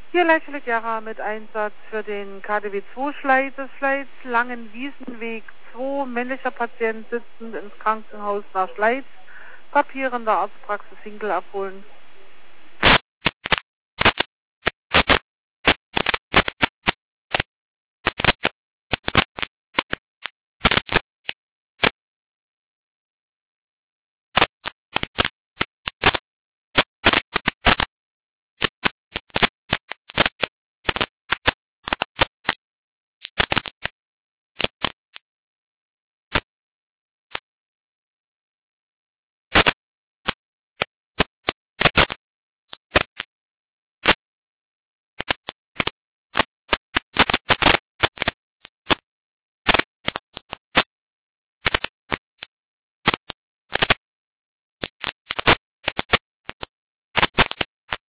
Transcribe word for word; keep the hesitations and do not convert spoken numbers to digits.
Hier Leichele Gera mit Einsatz für den K D W zwei Schleiz, Schleiz, Langenwiesenweg zwei, männlicher Patient sitzend ins Krankenhaus nach Schleiz, Papiere in der Arztpraxis Hinkel abholen.